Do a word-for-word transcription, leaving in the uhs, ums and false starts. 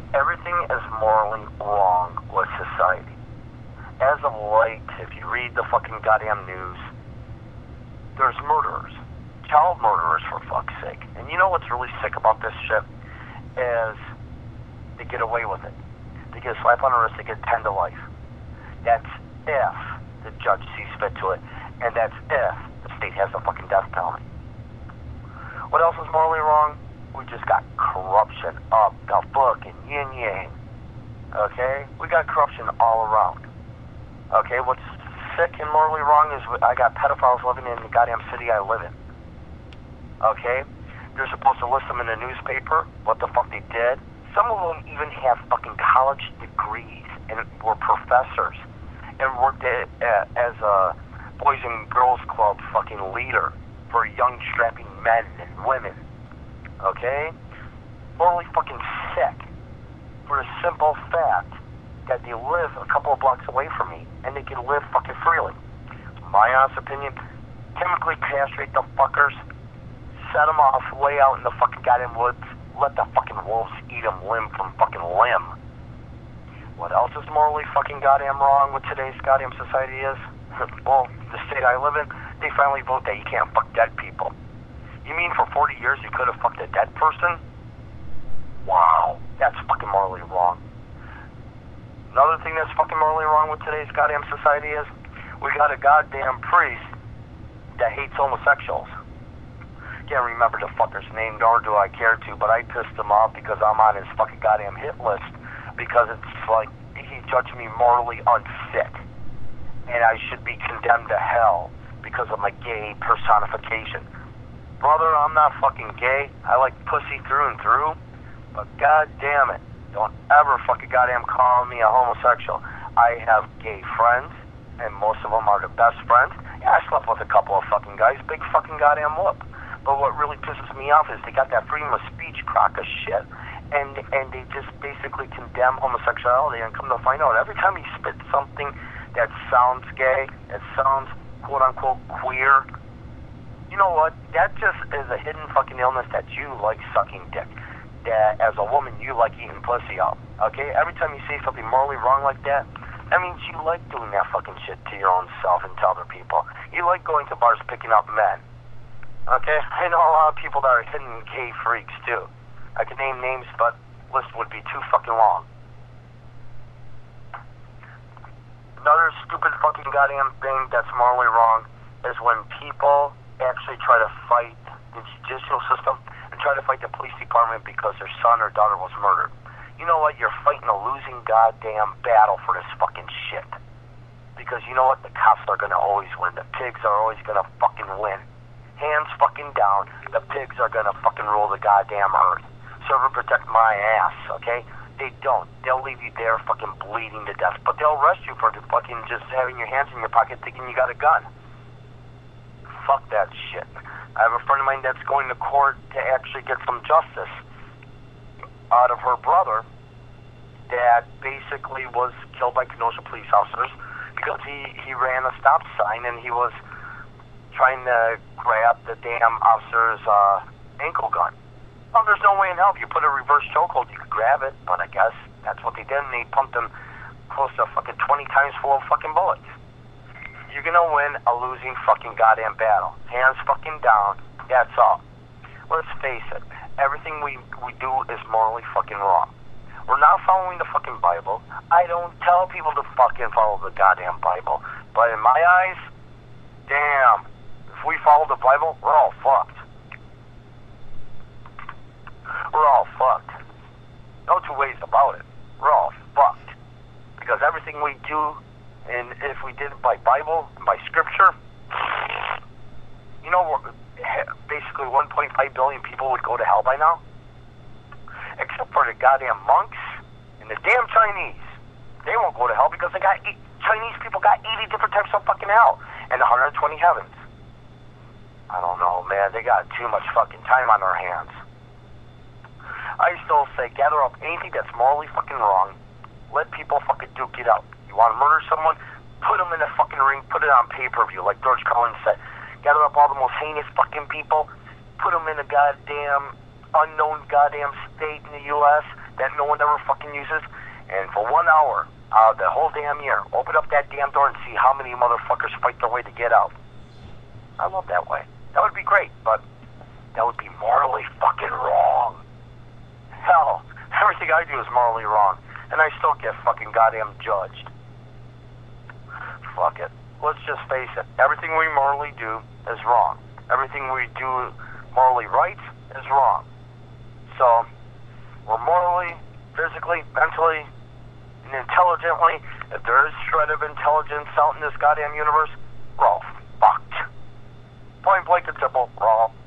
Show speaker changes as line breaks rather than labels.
everything is morally wrong with society. As of late, if you read the fucking goddamn news, there's murderers. Child murderers, for fuck's sake. And you know what's really sick about this shit? Is they get away with it. They get a slap on the wrist, they get ten to life. That's if the judge sees fit to it. And that's if the state has a fucking death penalty. What else is morally wrong? We just got corruption up the fucking yin-yang. Okay? We got corruption all around. Okay? What's sick and morally wrong is I got pedophiles living in the goddamn city I live in. Okay? They're supposed to list them in the newspaper, what the fuck they did. Some of them even have fucking college degrees and were professors and worked at, uh, as a Boys and Girls Club fucking leader for young strapping men and women. Okay? Morally fucking sick for the simple fact that they live a couple of blocks away from me and they can live fucking freely. My honest opinion, chemically castrate the fuckers, set them off way out in the fucking goddamn woods, let the fucking wolves eat them limb from fucking limb. What else is morally fucking goddamn wrong with today's goddamn society is? Well, the state I live in, they finally vote that you can't fuck dead people. You mean for forty years you could have fucked a dead person? Wow, that's fucking morally wrong. Another thing that's fucking morally wrong with today's goddamn society is we got a goddamn priest that hates homosexuals. Can't remember the fucker's name, nor do I care to, but I pissed him off because I'm on his fucking goddamn hit list because it's like he judged me morally unfit and I should be condemned to hell because of my gay personification. Brother, I'm not fucking gay. I like pussy through and through, but god damn it, don't ever fucking goddamn call me a homosexual. I have gay friends, and most of them are the best friends. Yeah, I slept with a couple of fucking guys, big fucking goddamn whoop. But what really pisses me off is they got that freedom of speech crock of shit, and and they just basically condemn homosexuality, and come to find out, every time he spits something that sounds gay, that sounds quote-unquote queer, you know what? That just is a hidden fucking illness that you like sucking dick. That as a woman, you like eating pussy up. Okay? Every time you say something morally wrong like that, that means you like doing that fucking shit to your own self and to other people. You like going to bars picking up men. Okay? I know a lot of people that are hidden gay freaks, too. I could name names, but the list would be too fucking long. Another stupid fucking goddamn thing that's morally wrong is when people actually try to fight the judicial system and try to fight the police department because their son or daughter was murdered. You know what? You're fighting a losing goddamn battle for this fucking shit. Because you know what? The cops are gonna always win. The pigs are always gonna fucking win. Hands fucking down. The pigs are gonna fucking rule the goddamn earth. Serve and protect my ass, okay? They don't. They'll leave you there fucking bleeding to death. But they'll arrest you for fucking just having your hands in your pocket thinking you got a gun. Fuck that shit. I have a friend of mine that's going to court to actually get some justice out of her brother that basically was killed by Kenosha police officers because he, he ran a stop sign and he was trying to grab the damn officer's uh, ankle gun. Well, there's no way in hell. If you put a reverse chokehold, you could grab it, but I guess that's what they did, and they pumped him close to fucking twenty times full of fucking bullets. You're gonna win a losing fucking goddamn battle. Hands fucking down, that's all. Let's face it, everything we, we do is morally fucking wrong. We're not following the fucking Bible. I don't tell people to fucking follow the goddamn Bible, but in my eyes, damn, if we follow the Bible, we're all fucked. We're all fucked. No two ways about it. We're all fucked. Because everything we do, and if we did it by Bible, by Scripture, you know, basically one point five billion people would go to hell by now. Except for the goddamn monks and the damn Chinese. They won't go to hell because they got eight, Chinese people got eighty different types of fucking hell and one hundred twenty heavens. I don't know, man. They got too much fucking time on their hands. I still say gather up anything that's morally fucking wrong. Let people fucking duke it out. You want to murder someone? Put them in a fucking ring. Put it on pay-per-view like George Carlin said. Gather up all the most heinous fucking people. Put them in a goddamn unknown goddamn state in the U S that no one ever fucking uses, and for one hour out of the whole damn year, open up that damn door and see how many motherfuckers fight their way to get out. I love that way. That would be great, but that would be morally fucking wrong. Hell, everything I do is morally wrong, and I still get fucking goddamn judged. Fuck it. Let's just face it. Everything we morally do is wrong. Everything we do morally right is wrong. So, we're morally, physically, mentally, and intelligently, if there is shred of intelligence out in this goddamn universe, we're all fucked. Point blank and simple, we're all